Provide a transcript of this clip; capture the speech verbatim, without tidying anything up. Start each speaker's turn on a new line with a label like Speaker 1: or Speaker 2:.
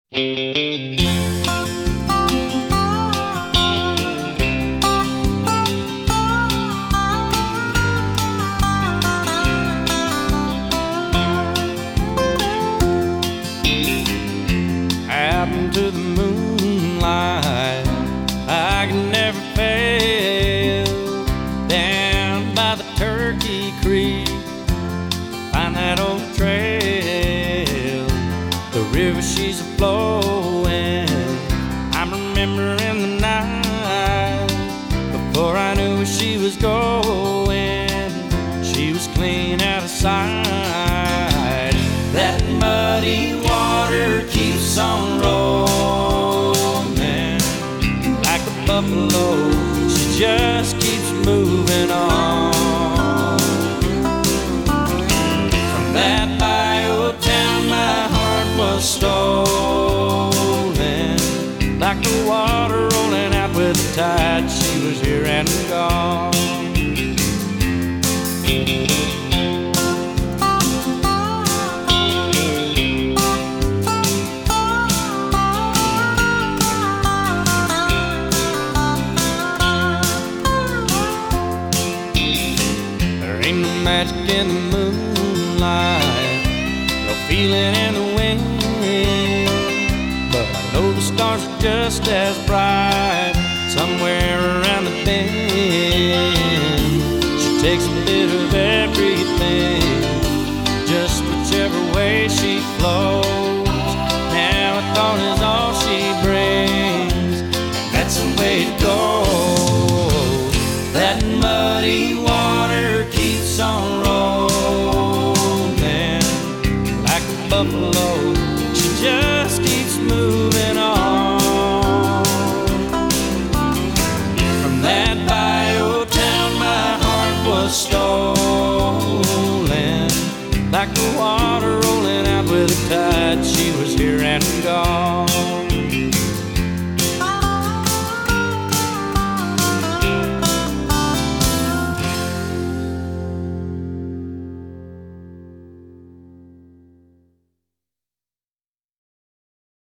Speaker 1: Out into the moonlight, I can never fail. Down by the Turkey Creek, find that old trail. The river she's a-flowing, I'm remembering the night before I knew where she was going. She was clean out of sight. That muddy water keeps on rolling like a buffalo. She just keeps moving on. From that bio town my heart was stolen, like the water rolling out with the tide. She was here and gone. Ain't no magic in the moonlight, no feeling in the wind, but I know the stars are just as bright somewhere around the bend. She takes a bit of everything, just whichever way she flows. Now a thought is all she brings, that's the way it goes. That muddy water keeps on rolling like a buffalo. She just keeps moving on. From that bio town my heart was stolen, like the water rolling out with the tide. She was here and gone.